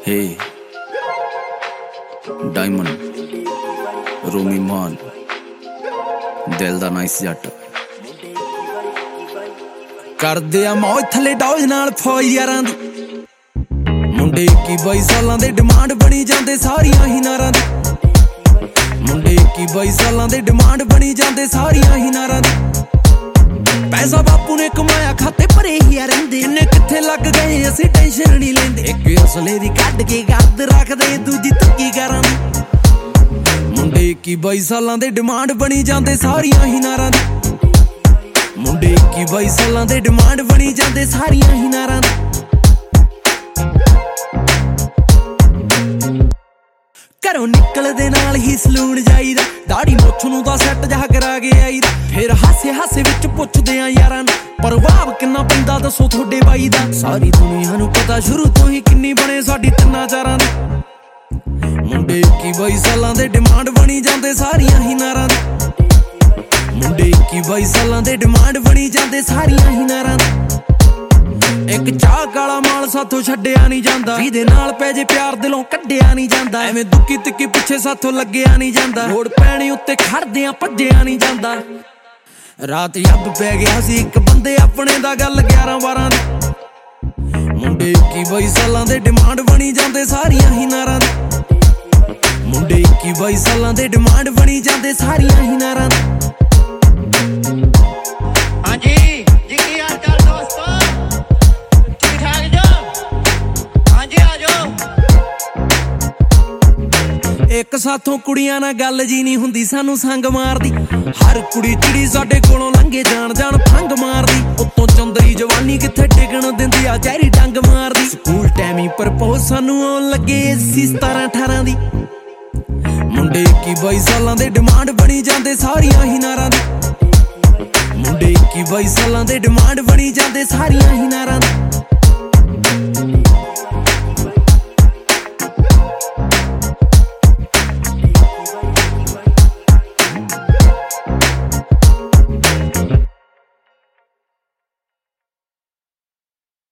हे diamond रोमी मान दिल दा नाइस जट करदे आ मौज थले डॉज नाल फौज यारां दी मुंडे 21 सालां दे डिमांड बनी जांदे सारियां ही नारां दी मुंडे 21 सालां दे डिमांड बनी जांदे सारियां ही नारां दी पैसा बापू ने कमाया खाते भरे ही रहिंदे इन्ने किथे लग गए असीं टेंशन नहीं लेंदे एक असले दी कढ के गद रखदे दूजी तक्की करां दी मुंडे 21 सालां दे डिमांड बनी जांदे सारियां ही नारां दी मुंडे 21 सालां दे डिमांड बनी जांदे सारियां ही नारां दी घरों निकलदे नाल ही सलून जाईदा दाढ़ी मुੱਛ ਨੂੰ ਤਾਂ ਸੈੱਟ ਜਾ ਕਰਾ ਕੇ ਆਈਦਾ ਫਿਰ ਹਾਸੇ ਹਾਸੇ ਵਿੱਚ ਪੁੱਛਦੇ ਆ ਯਾਰਾਂ ਨੂੰ ਪ੍ਰਭਾਵ ਕਿੰਨਾ ਪੈਂਦਾ ਦੱਸੋ ਤੁਹਾਡੇ ਬਾਈ ਦਾ ਸਾਰੀ ਦੁਨੀਆ ਨੂੰ ਪਤਾ ਸ਼ੁਰੂ ਤੋਂ ਹੀ ਕਿੰਨੀ ਬਣੇ ਸਾਡੀ ਤਿੰਨਾਂ ਚਾਰਾਂ ਦੀ ਮੁੰਡੇ 21 ਸਾਲਾਂ ਦੇ ਡਿਮਾਂਡ ਬਣੀ ਜਾਂਦੇ ਸਾਰੀਆਂ ਹੀ ਨਾਰਾਂ ਦੀ ਮੁੰਡੇ 21 ਸਾਲਾਂ ਦੇ ਡਿਮਾਂਡ ਬਣੀ ਜਾਂਦੇ ਸਾਰੀਆਂ ਹੀ ਨਾਰਾਂ ਦੀ ਇੱਕ ਚਾਹ ਕਾਲਾ ਮਾਲ ਸਾਥੋਂ ਛੱਡਿਆ ਨਹੀਂ ਜਾਂਦਾ ਜਿਹਦੇ ਨਾਲ ਪੈ ਜੇ ਪਿਆਰ ਦਿਲੋਂ ਕੱਢਿਆ ਨਹੀਂ ਜਾਂਦਾ ਐਵੇਂ ਦੁੱਕੀ ਤਿੱਕੀ ਪਿੱਛੇ ਸਾਥੋਂ ਲੱਗਿਆ ਨਹੀਂ ਜਾਂਦਾ ਲੋੜ ਪੈਣੀ ਉੱਤੇ ਖੜਦਿਆਂ ਭੱਜਿਆ ਨਹੀਂ ਜਾਂਦਾ ਰਾਤ ਯੱਬ ਪੈ ਗਿਆ ਸੀ ਇੱਕ ਬੰਦੇ ਆਪਣੇ ਦਾ ਗੱਲ 11-12 ਦੀ ਮੁੰਡੇ 21 ਸਾਲਾਂ ਦੇ ਡਿਮਾਂਡ ਬਣੀ ਜਾਂਦੇ ਸਾਰੀਆਂ ਹੀ ਨਾਰਾਂ ਦੀ ਮੁੰਡੇ 21 ਸਾਲਾਂ ਦੇ ਡਿਮਾਂਡ ਬਣੀ ਜਾਂਦੇ ਸਾਰੀਆਂ ਹੀ ਨਾਰਾਂ ਦੀ ਇੱਕ ਸਾਥੋਂ ਕੁੜੀਆਂ ਨਾਲ ਗੱਲ ਜੀ ਨਹੀਂ ਹੁੰਦੀ ਸਾਨੂੰ ਸੰਗ ਮਾਰਦੀ ਹਰ ਕੁੜੀ ਚਿੜੀ ਸਾਡੇ ਕੋਲੋਂ ਲੰਘੇ ਜਾਣ ਜਾਣ ਫੰਗ ਮਾਰਦੀ ਉੱਤੋਂ ਚੰਦਰੀ ਜਵਾਨੀ ਕਿੱਥੇ ਟਿਕਣ ਦਿੰਦੀ ਆ ਚਿਹਰੀ ਡੰਗ ਮਾਰਦੀ ਸਕੂਲ ਟਾਈਮੀ ਪ੍ਰਪੋਜ਼ ਸਾਨੂੰ ਆਉਣ ਲੱਗੇ ਸੀ 17-18 ਦੀ ਮੁੰਡੇ 21 ਸਾਲਾਂ ਦੇ ਡਿਮਾਂਡ ਬਣੀ ਜਾਂਦੇ ਸਾਰੀਆਂ ਹੀ ਨਾਰਾਂ ਦੀ ਮੁੰਡੇ 21 ਸਾਲਾਂ ਦੇ ਡਿਮਾਂਡ ਬਣੀ ਜਾਂਦੇ ਸਾਰੀਆਂ ਹੀ ਨਾਰਾਂ ਦੀ